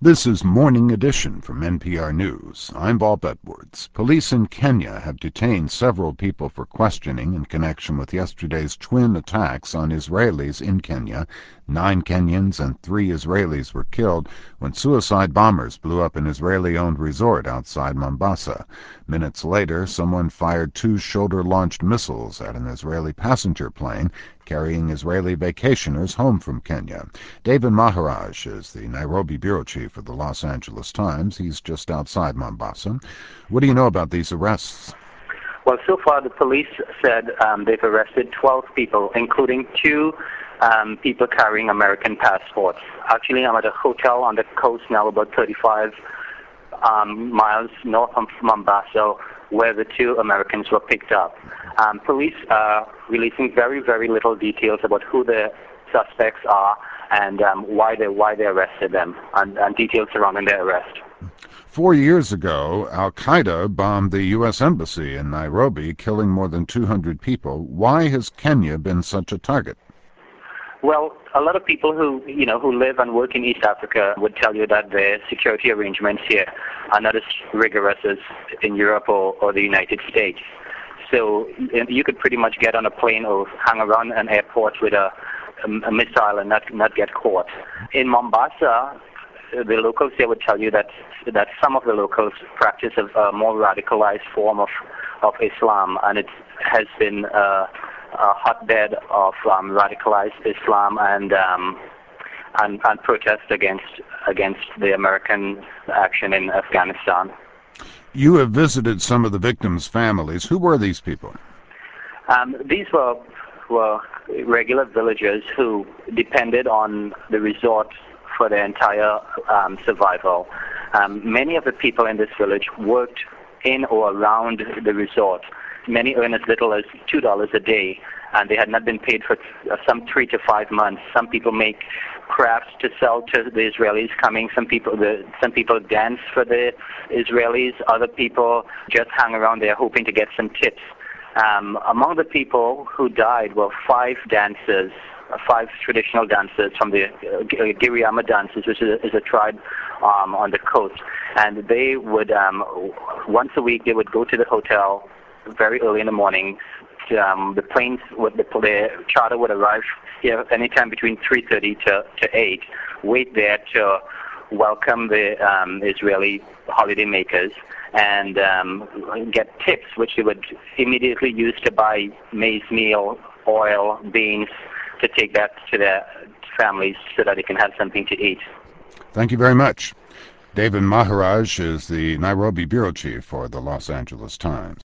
This is Morning Edition from NPR News. I'm Bob Edwards. Police in Kenya have detained several people for questioning in connection with yesterday's twin attacks on Israelis in Kenya. 9 Kenyans and 3 Israelis were killed when suicide bombers blew up an Israeli-owned resort outside Mombasa. Minutes later, someone fired 2 shoulder-launched missiles at an Israeli passenger plane carrying Israeli vacationers home from Kenya. David Maharaj is the Nairobi bureau chief for the Los Angeles Times. He's just outside Mombasa. What do you know about these arrests? Well, so far the police said they've arrested 12 people, including 2 people carrying American passports. Actually, I'm at a hotel on the coast now, about 35 miles north of Mombasa, where the 2 Americans were picked up. Police are releasing very, very little details about who the suspects are and why they arrested them, and details surrounding their arrest. 4 years ago, Al-Qaeda bombed the U.S. Embassy in Nairobi, killing more than 200 people. Why has Kenya been such a target? Well, a lot of people who live and work in East Africa would tell you that the security arrangements here are not as rigorous as in Europe or the United States. So you could pretty much get on a plane or hang around an airport with a missile and not get caught. In Mombasa, the locals there would tell you that some of the locals practice a more radicalized form of Islam, and it has been a hotbed of radicalized Islam and protest against the American action in Afghanistan. You have visited some of the victims' families. Who were these people? These were regular villagers who depended on the resort for their entire survival. Many of the people in this village worked in or around the resort. Many earn as little as $2 a day, and they had not been paid for some 3 to 5 months. Some people make crafts to sell to the Israelis coming. Some people dance for the Israelis. Other people just hang around there hoping to get some tips. Among the people who died were 5 dancers, 5 traditional dancers from the Giriama dancers, which is a tribe on the coast. And they would, once a week, they would go to the hotel very early in the morning. The charter would arrive here anytime between 3:30 to 8. Wait there to welcome the Israeli holidaymakers and get tips, which they would immediately use to buy maize meal, oil, beans, to take that to their families so that they can have something to eat. Thank you very much. David Maharaj is the Nairobi bureau chief for the Los Angeles Times.